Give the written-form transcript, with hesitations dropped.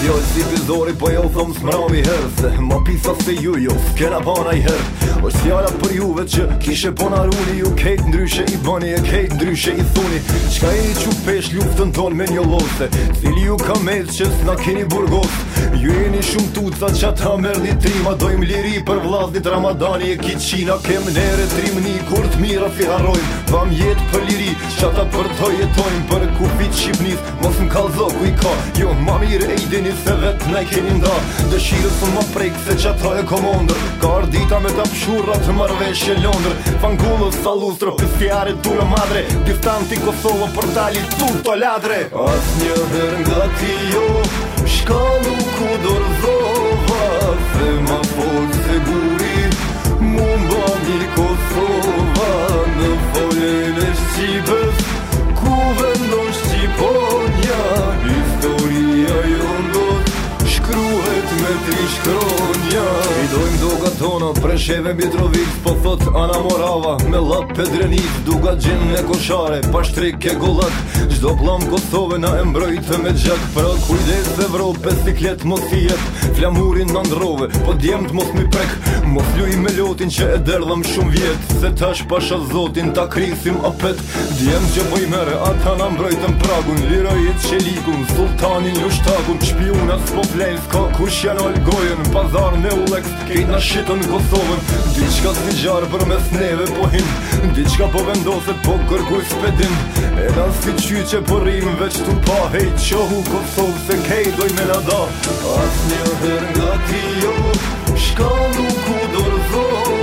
fjallë si pizori, po jo thom s'mrami herë, se ma pisa se ju jo s'kena pana i herë. Është fjalla për juve që kishe pona runi, ju kejt ndryshe i bani e kejt ndryshe i thuni. Qka i që pesh luftën ton me një lose, cili ju ka med që s'na keni burgos. Ju jeni shumë tuca që ata merdi trima, dojmë liri për vllaznit Ramadani e kiqina. Kem nere trimni kur t'mira fi harrojmë, vam jetë për liri që ata për to jetojmë. Për kufit Shqipnis mos m'kallzo ku i ka, jo ma mire e i dini se vet na i keni nda. Dëshirës më prek se që ata e komondër, ka ardita me ta pshurra të marveshje Londër. Fangullës sa lustrë, pistjare tura madre, diftanti Kosovë për tali turto ladre. As një herë nga ti jo, shka nuk u dorëzova, se ma fol se guri, mu mba një Kosova. Në foljen e Shqipës, ku vendon Shqiponja, historia jondot shkruhet me tri shkronja. I dojmë doga tona, Presheve, Mitrovic, po thot Ana Morava, me lap Pedrenit, duga gjen e koshare, pa shtrik e gollak. Gjdo plam Kosove na e mbrojtë me gjak, pra kujdes Evrope, siklet mos i jep, flamurin në ndrove, po djemt mos mi prek. Mos luj me lotin që e derdhëm shumë vjet, se tash pasha zotin ta krisim apet. Djemt që po i mere, ata na mbrojtën pragun, lirojit qelikun, sultanin lushtakun. Shpionat s'po flejn, s'ka kush janë algojen, pazar në Ulex, kejt na shitën Kosovën. Diçka si gjarë për mes neve po hin, diçka po vendoset po kërkuj s'pedin. E na si qyqe po rrim veç tu pa, hej qohu Kosovë se kej doj me nada. As një her nga ti jo, shka nuk u dorëzoj,